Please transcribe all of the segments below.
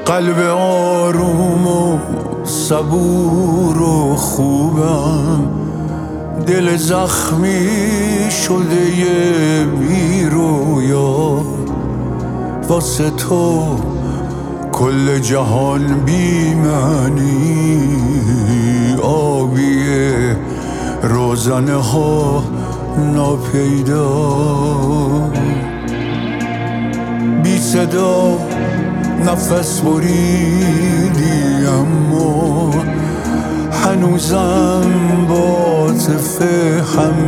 قلب آروم و صبور و خوبم، دل زخمی شده بی رویا. واسه تو کل جهان بی معنی، آبیه روزنه ها ناپیدا. بی صدا نفس بریدی اما هنوزم با عاطفه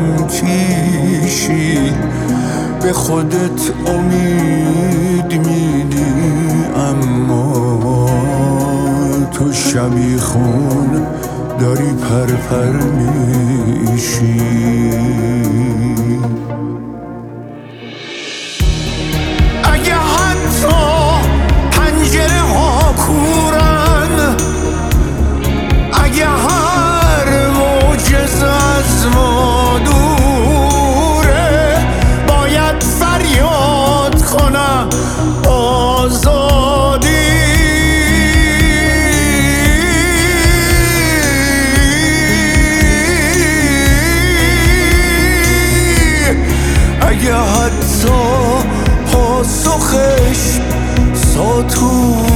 همکیشی. به خودت امید میدی اما تو شبیخون داری پرپر میشی. اگه حتی پنجره ها کورن، اگه هر موجز از ما دوره، باید فریاد کنم آزادی. اگه حتی پاسخش ساتوره.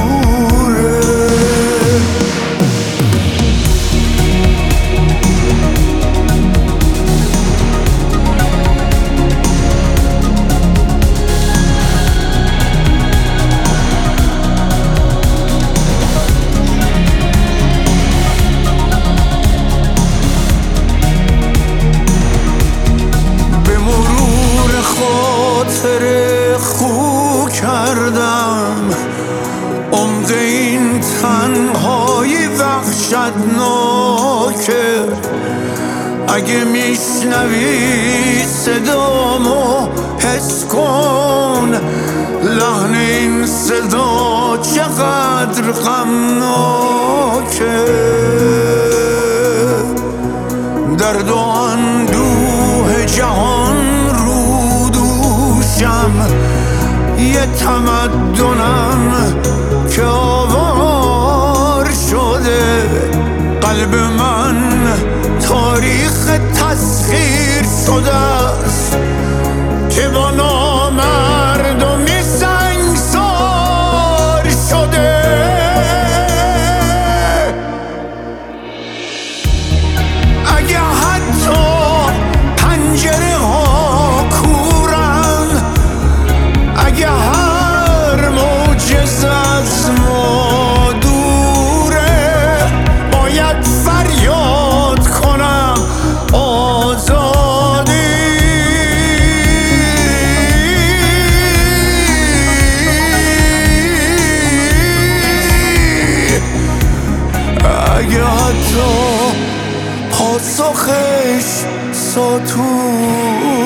به مرور خاطره خو کردم عمق این تنهایی وحشتناکه. اگه میشنوی صدامو حس کن، لحن این صدا چقدر غمناکه. درد و اندوه جهان رو دوشم، یه تمدنم که آوار شده. قلب من تاریخ تسخیر شده است که با نامردمی سنگسار شده. اگه حتی پنجره ها کورن، اگه هر موجز از ما دوره، باید فریاد کنم آزادی. اگه حتی پاسخش ساتور